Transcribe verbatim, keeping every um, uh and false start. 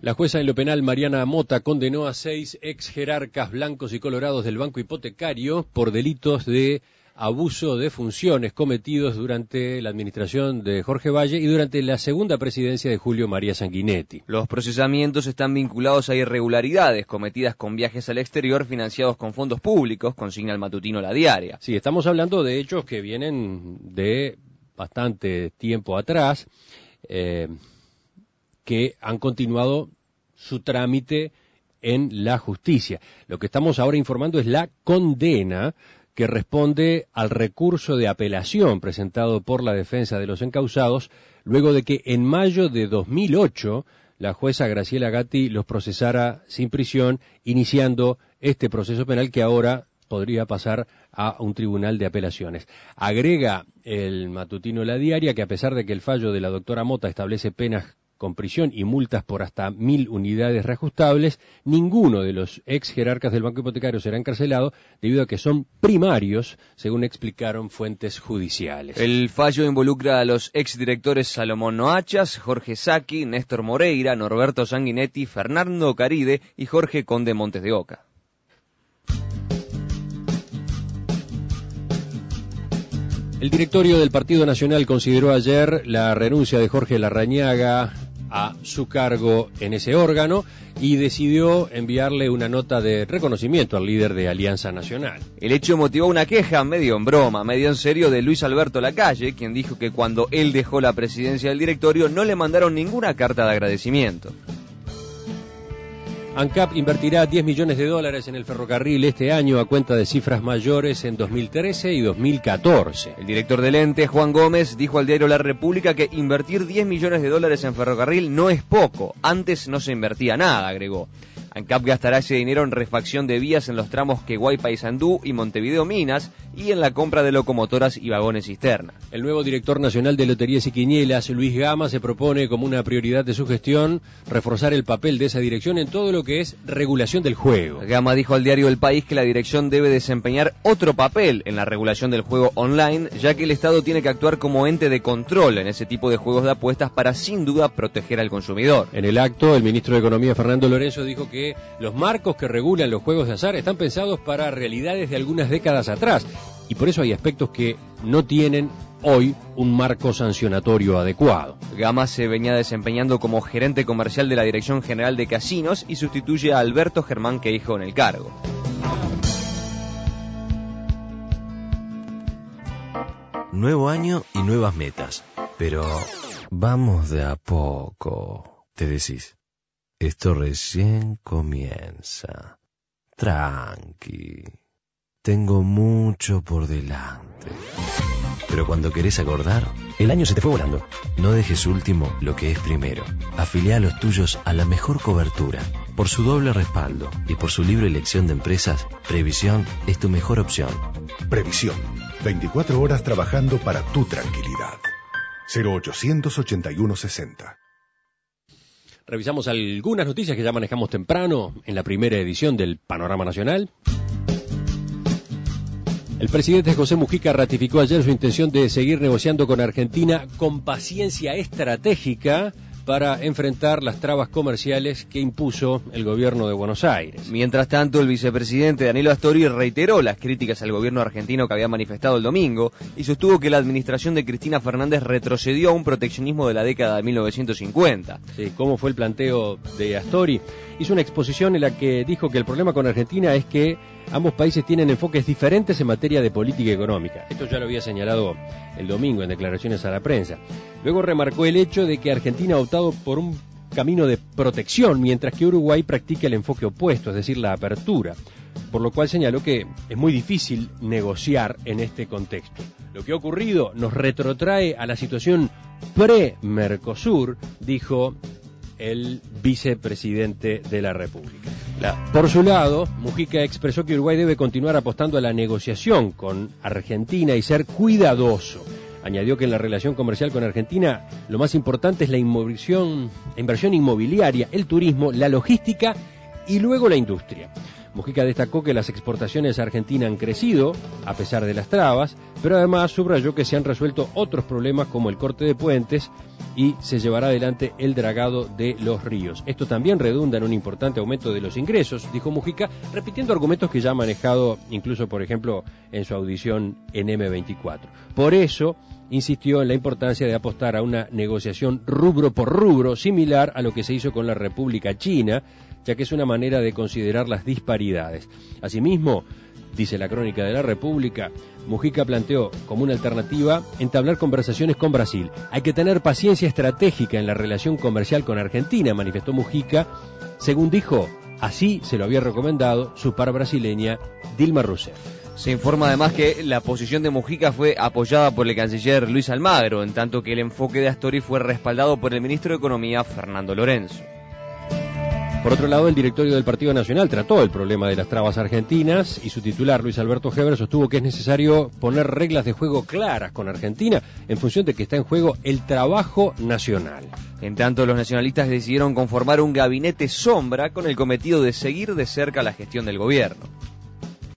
La jueza en lo penal Mariana Mota condenó a seis ex jerarcas blancos y colorados del Banco Hipotecario por delitos de abuso de funciones cometidos durante la administración de Jorge Valle y durante la segunda presidencia de Julio María Sanguinetti. Los procesamientos están vinculados a irregularidades cometidas con viajes al exterior financiados con fondos públicos, consigna el matutino La Diaria. Sí, estamos hablando de hechos que vienen de bastante tiempo atrás, eh, que han continuado su trámite en la justicia. Lo que estamos ahora informando es la condena que responde al recurso de apelación presentado por la defensa de los encausados, luego de que en mayo de dos mil ocho la jueza Graciela Gatti los procesara sin prisión, iniciando este proceso penal que ahora podría pasar a un tribunal de apelaciones. Agrega el matutino La Diaria que a pesar de que el fallo de la doctora Mota establece penas con prisión y multas por hasta mil unidades reajustables, ninguno de los ex jerarcas del Banco Hipotecario será encarcelado debido a que son primarios, según explicaron fuentes judiciales. El fallo involucra a los exdirectores Salomón Noachas, Jorge Sacchi, Néstor Moreira, Norberto Sanguinetti, Fernando Caride y Jorge Conde Montes de Oca. El directorio del Partido Nacional consideró ayer la renuncia de Jorge Larrañaga a su cargo en ese órgano y decidió enviarle una nota de reconocimiento al líder de Alianza Nacional. El hecho motivó una queja medio en broma, medio en serio de Luis Alberto Lacalle, quien dijo que cuando él dejó la presidencia del directorio no le mandaron ninguna carta de agradecimiento. ANCAP invertirá diez millones de dólares en el ferrocarril este año a cuenta de cifras mayores en dos mil trece y dos mil catorce. El director del ente, Juan Gómez, dijo al diario La República que invertir diez millones de dólares en ferrocarril no es poco. Antes no se invertía nada, agregó. ANCAP gastará ese dinero en refacción de vías en los tramos Queguay-Paysandú y Montevideo-Minas y en la compra de locomotoras y vagones cisterna. El nuevo director nacional de Loterías y Quinielas, Luis Gama, se propone como una prioridad de su gestión reforzar el papel de esa dirección en todo lo que es regulación del juego. Gama dijo al diario El País que la dirección debe desempeñar otro papel en la regulación del juego online, ya que el Estado tiene que actuar como ente de control en ese tipo de juegos de apuestas para sin duda proteger al consumidor. En el acto, el ministro de Economía, Fernando Lorenzo, dijo que los marcos que regulan los juegos de azar están pensados para realidades de algunas décadas atrás y por eso hay aspectos que no tienen hoy un marco sancionatorio adecuado. Gama se venía desempeñando como gerente comercial de la Dirección General de Casinos y sustituye a Alberto Germán Queijo en el cargo. Nuevo año y nuevas metas, pero vamos de a poco, te decís. Esto recién comienza. Tranqui. Tengo mucho por delante. Pero cuando querés acordar, el año se te fue volando. No dejes último lo que es primero. Afiliá a los tuyos a la mejor cobertura. Por su doble respaldo y por su libre elección de empresas, Previsión es tu mejor opción. Previsión. veinticuatro horas trabajando para tu tranquilidad. cero ochocientos ochenta y uno sesenta. Revisamos algunas noticias que ya manejamos temprano en la primera edición del Panorama Nacional. El presidente José Mujica ratificó ayer su intención de seguir negociando con Argentina con paciencia estratégica para enfrentar las trabas comerciales que impuso el gobierno de Buenos Aires. Mientras tanto, el vicepresidente Danilo Astori reiteró las críticas al gobierno argentino que había manifestado el domingo y sostuvo que la administración de Cristina Fernández retrocedió a un proteccionismo de la década de mil novecientos cincuenta. Sí, ¿cómo fue el planteo de Astori? Hizo una exposición en la que dijo que el problema con Argentina es que ambos países tienen enfoques diferentes en materia de política económica. Esto ya lo había señalado el domingo en declaraciones a la prensa. Luego remarcó el hecho de que Argentina ha optado por un camino de protección, mientras que Uruguay practica el enfoque opuesto, es decir, la apertura. Por lo cual señaló que es muy difícil negociar en este contexto. Lo que ha ocurrido nos retrotrae a la situación pre-Mercosur, dijo el vicepresidente de la República. La, por su lado, Mujica expresó que Uruguay debe continuar apostando a la negociación con Argentina y ser cuidadoso. Añadió que en la relación comercial con Argentina lo más importante es la inversión, la inversión inmobiliaria, el turismo, la logística y luego la industria. Mujica destacó que las exportaciones a Argentina han crecido, a pesar de las trabas, pero además subrayó que se han resuelto otros problemas como el corte de puentes y se llevará adelante el dragado de los ríos. Esto también redunda en un importante aumento de los ingresos, dijo Mujica, repitiendo argumentos que ya ha manejado incluso, por ejemplo, en su audición en eme veinticuatro. Por eso, insistió en la importancia de apostar a una negociación rubro por rubro, similar a lo que se hizo con la República China, ya que es una manera de considerar las disparidades. Asimismo, dice la crónica de la República, Mujica planteó como una alternativa entablar conversaciones con Brasil. Hay que tener paciencia estratégica en la relación comercial con Argentina, manifestó Mujica. Según dijo, así se lo había recomendado su par brasileña Dilma Rousseff. Se informa además que la posición de Mujica fue apoyada por el canciller Luis Almagro, en tanto que el enfoque de Astori fue respaldado por el ministro de Economía Fernando Lorenzo. Por otro lado, el directorio del Partido Nacional trató el problema de las trabas argentinas y su titular, Luis Alberto Heber, sostuvo que es necesario poner reglas de juego claras con Argentina en función de que está en juego el trabajo nacional. En tanto, los nacionalistas decidieron conformar un gabinete sombra con el cometido de seguir de cerca la gestión del gobierno.